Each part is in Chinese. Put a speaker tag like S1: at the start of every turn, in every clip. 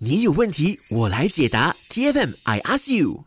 S1: 你有问题，我来解答。TFM I ask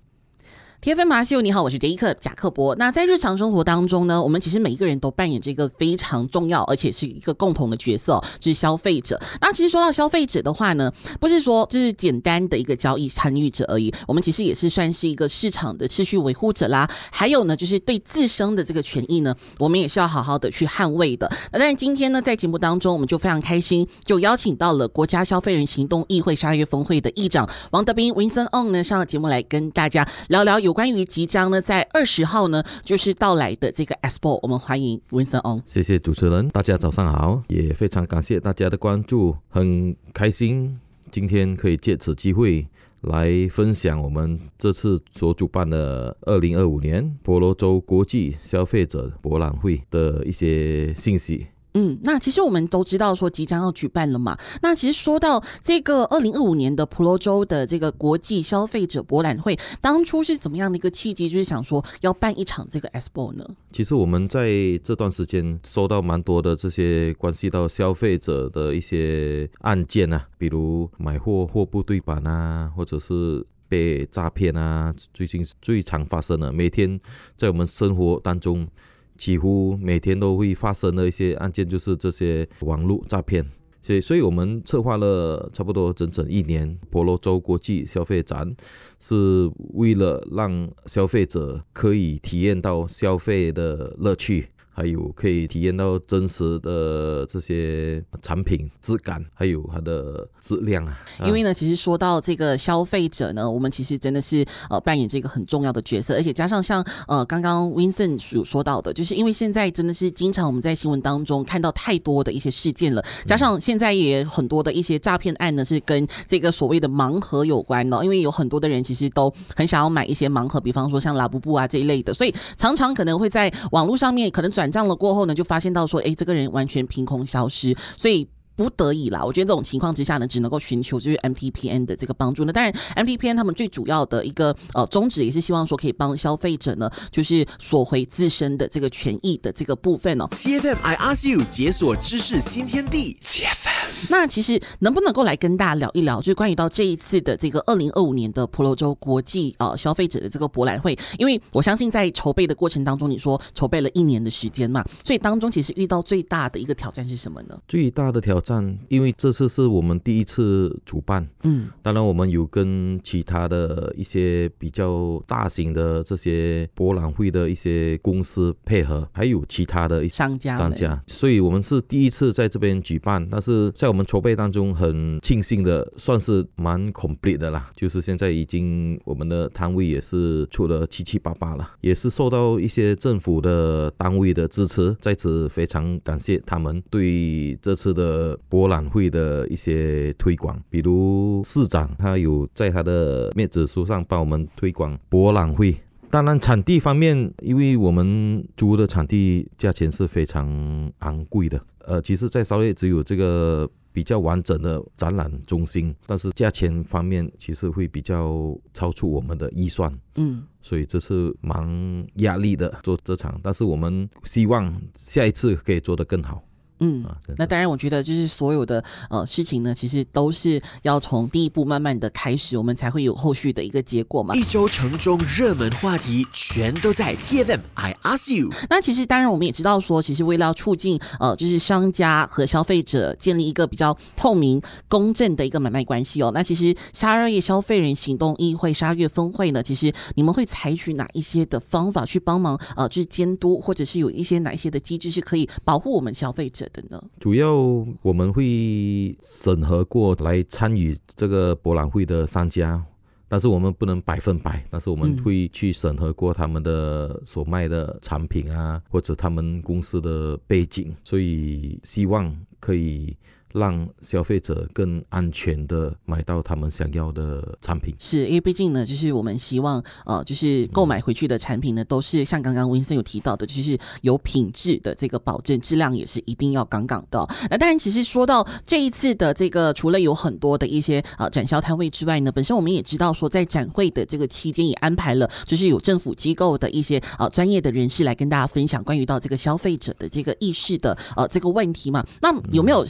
S1: you。TFM
S2: I ask you， 你好，我是杰克贾克伯。那在日常生活当中呢，我们其实每一个人都扮演这个非常重要，而且是一个共同的角色，就是消费者。那其实说到消费者的话呢，不是说就是简单的一个交易参与者而已，我们其实也是算是一个市场的秩序维护者啦。还有呢，就是对自身的这个权益呢，我们也是要好好的去捍卫的。那当然，今天呢，在节目当中，我们就非常开心，就邀请到了国家消费人行动议会12月峰会的议长王德斌 Vincent Ong 呢，上了节目来跟大家聊聊有关于即将呢在20号呢就是到来的这个 Expo， 我们欢迎 Vincent Ong。
S3: 谢谢主持人，大家早上好，也非常感谢大家的关注，很开心今天可以借此机会来分享我们这次所主办的2025年婆罗洲国际消费者博览会的一些信息。
S2: 那其实我们都知道说即将要举办了嘛。那其实说到这个2025年的婆罗洲的这个国际消费者博览会，当初是怎么样的一个契机，就是想说要办一场这个 Expo 呢？
S3: 其实我们在这段时间收到蛮多的这些关系到消费者的一些案件啊，比如买货货不对版啊，或者是被诈骗啊，最近最常发生的，每天在我们生活当中几乎每天都会发生的一些案件，就是这些网络诈骗。所以我们策划了差不多整整1年婆罗洲国际消费展，是为了让消费者可以体验到消费的乐趣，还有可以体验到真实的这些产品质感，还有它的质量啊。
S2: 因为呢，其实说到这个消费者呢，我们其实真的是扮演这个很重要的角色，而且加上像刚刚 Vincent 说到的，就是因为现在真的是经常我们在新闻当中看到太多的一些事件了，加上现在也很多的一些诈骗案呢是跟这个所谓的盲盒有关的，因为有很多的人其实都很想要买一些盲盒，比方说像拉布布啊这一类的，所以常常可能会在网络上面可能转账了过后呢，就发现到说，这个人完全凭空消失，所以不得已啦，我觉得这种情况之下呢，只能够寻求就是 MTPN 的这个帮助。那当然 MTPN 他们最主要的一个宗旨也是希望说可以帮消费者呢，就是索回自身的这个权益的这个部分哦。
S1: TFM I ask you， 解锁知识新天地。TFM。
S2: 那其实能不能够来跟大家聊一聊，就是关于到这一次的这个2025年的婆罗洲国际消费者的这个博览会，因为我相信在筹备的过程当中，你说筹备了1年的时间嘛，所以当中其实遇到最大的一个挑战是什么呢？
S3: 最大的挑战，因为这次是我们第一次主办，当然我们有跟其他的一些比较大型的这些博览会的一些公司配合，还有其他的
S2: 商家，
S3: 所以我们是第一次在这边举办，但是在我们筹备当中很庆幸的，算是蛮 complete 的啦，就是现在已经我们的摊位也是出了778了，也是受到一些政府的单位的支持，在此非常感谢他们对这次的博览会的一些推广，比如市长他有在他的面子书上帮我们推广博览会。当然场地方面，因为我们租的场地价钱是非常昂贵的，其实在沙律只有这个比较完整的展览中心，但是价钱方面其实会比较超出我们的预算，所以这是蛮压力的做这场，但是我们希望下一次可以做得更好。
S2: 那当然我觉得就是所有的事情呢，其实都是要从第一步慢慢的开始，我们才会有后续的一个结果嘛。
S1: 一周城中热门话题全都在 TFM I ask you。
S2: 那其实当然我们也知道说，其实为了要促进就是商家和消费者建立一个比较透明公正的一个买卖关系哦，那其实12月消费人行动议会12月峰会呢，其实你们会采取哪一些的方法去帮忙就是监督，或者是有一些哪一些的机制是可以保护我们消费者的呢？
S3: 主要我们会审核过来参与这个博览会的商家，但是我们不能100%，但是我们会去审核过他们的所卖的产品啊，或者他们公司的背景，所以希望可以让消费者更安全的买到他们想要的产品。
S2: 是因为毕竟呢，就是我们希望就是购买回去的产品呢，都是像刚刚Vincent有提到的，就是有品质的这个保证，质量也是一定要杠杠的。那当然其实说到这一次的这个，除了有很多的一些展销摊位之外呢，本身我们也知道说，在展会的这个期间也安排了就是有政府机构的一些专业的人士来跟大家分享关于到这个消费者的这个意识的这个问题嘛。那有没有一个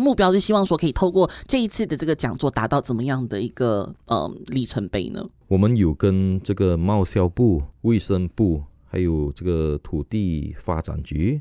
S2: 目标是希望说可以透过这一次的这个讲座达到怎么样的一个里程碑呢？
S3: 我们有跟这个贸销部、卫生部还有这个土地发展局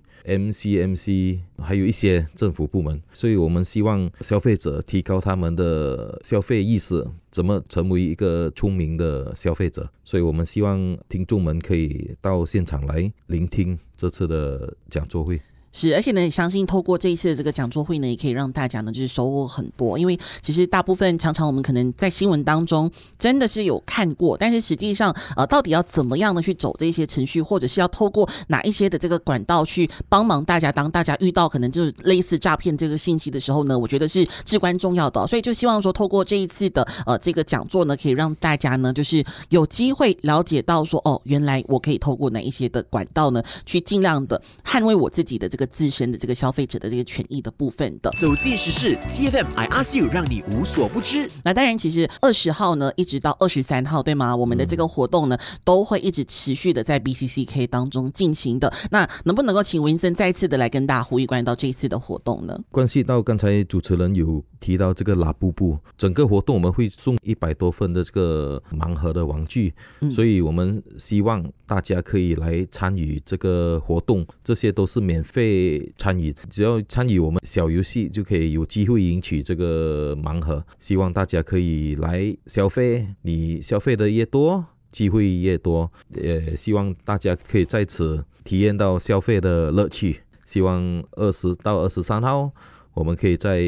S3: MCMC 还有一些政府部门，所以我们希望消费者提高他们的消费意识，怎么成为一个聪明的消费者，所以我们希望听众们可以到现场来聆听这次的讲座会。
S2: 是，而且呢，相信透过这一次的这个讲座会呢，也可以让大家呢就是收获很多。因为其实大部分常常我们可能在新闻当中真的是有看过，但是实际上到底要怎么样的去走这些程序，或者是要透过哪一些的这个管道去帮忙大家，当大家遇到可能就是类似诈骗这个信息的时候呢，我觉得是至关重要的。所以就希望说透过这一次的这个讲座呢，可以让大家呢就是有机会了解到说原来我可以透过哪一些的管道呢，去尽量的捍卫我自己的这个自身的这个消费者的这个权益的部分的。
S1: 走进时事 TFM I Ask You， 让你无所不知。
S2: 那当然其实20号呢一直到23号对吗，我们的这个活动呢都会一直持续的在 BCCK 当中进行的。那能不能够请 Vincent 再次的来跟大家呼吁关于到这一次的活动呢？
S3: 关系到刚才主持人有提到这个拉布布，整个活动我们会送100多份的这个盲盒的玩具，所以我们希望大家可以来参与这个活动，这些都是免费参与，只要参与我们小游戏就可以有机会赢取这个盲盒。希望大家可以来消费，你消费的越多机会越多，也希望大家可以在此体验到消费的乐趣。希望20到23号我们可以在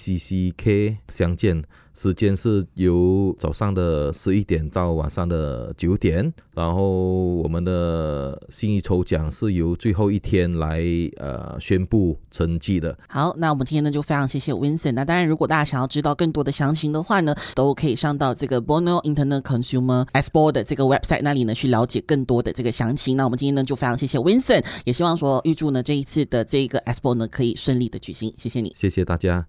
S3: BCCK 相见，时间是由早上的11点到晚上的9点，然后我们的幸运抽奖是由最后一天来宣布成绩的。
S2: 好，那我们今天呢就非常谢谢 Vincent。那当然如果大家想要知道更多的详情的话呢，都可以上到这个 Borneo Internet Consumer Expo 的这个 website 那里呢去了解更多的这个详情。那我们今天呢就非常谢谢 Vincent， 也希望说预祝呢这一次的这个 Expo 呢可以顺利的举行。谢谢你，
S3: 谢谢大家。